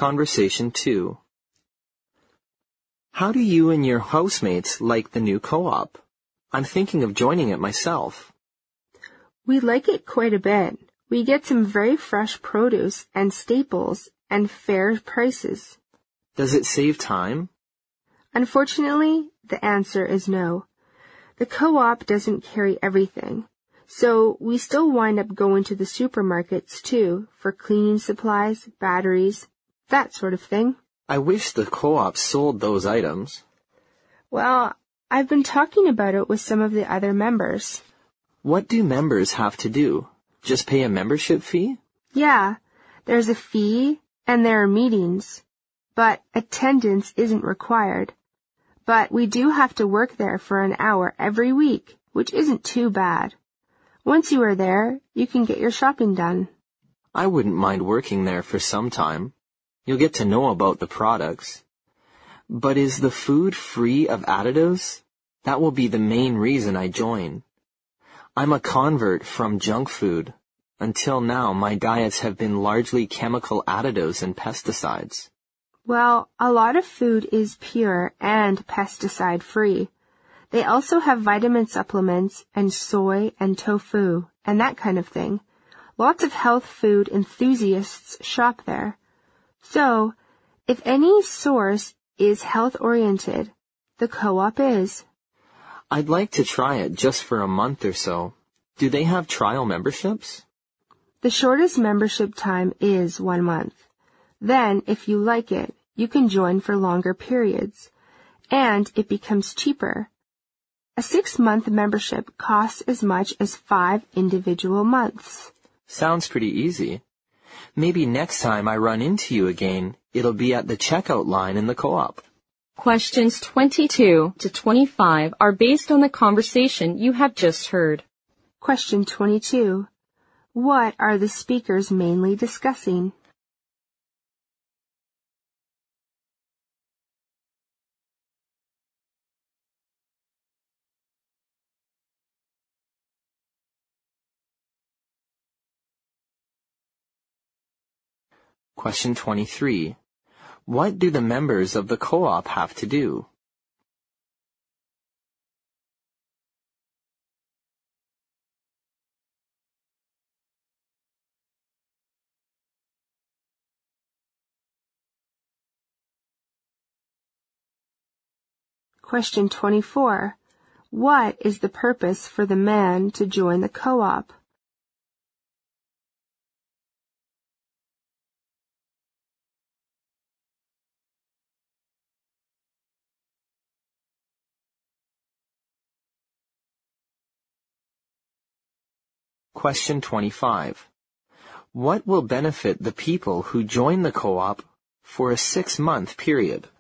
Conversation 2. How do you and your housemates like the new co-op? I'm thinking of joining it myself. We like it quite a bit. We get some very fresh produce and staples and fair prices. Does it save time? Unfortunately, the answer is no. The co-op doesn't carry everything, so we still wind up going to the supermarkets too for cleaning supplies, batteries, that sort of thing. I wish the co-op sold those items. Well, I've been talking about it with some of the other members. What do members have to do? Just pay a membership fee? Yeah, there's a fee and there are meetings, but attendance isn't required. But we do have to work there for an hour every week, which isn't too bad. Once you are there, you can get your shopping done. I wouldn't mind working there for some time. You'll get to know about the products. But is the food free of additives? That will be the main reason I join. I'm a convert from junk food. Until now, my diets have been largely chemical additives and pesticides. Well, a lot of food is pure and pesticide-free. They also have vitamin supplements and soy and tofu and that kind of thing. Lots of health food enthusiasts shop there. So, if any source is health-oriented, the co-op is. I'd like to try it just for a month or so. Do they have trial memberships? The shortest membership time is 1 month. Then, if you like it, you can join for longer periods, and it becomes cheaper. A 6-month membership costs as much as 5 individual months. Sounds pretty easy. Maybe next time I run into you again, it'll be at the checkout line in the co-op. Questions 22 to 25 are based on the conversation you have just heard. Question 22. What are the speakers mainly discussing? Question 23. What do the members of the co-op have to do? Question 24. What is the purpose for the man to join the co-op? Question 25. What will benefit the people who join the co-op for a 6-month period?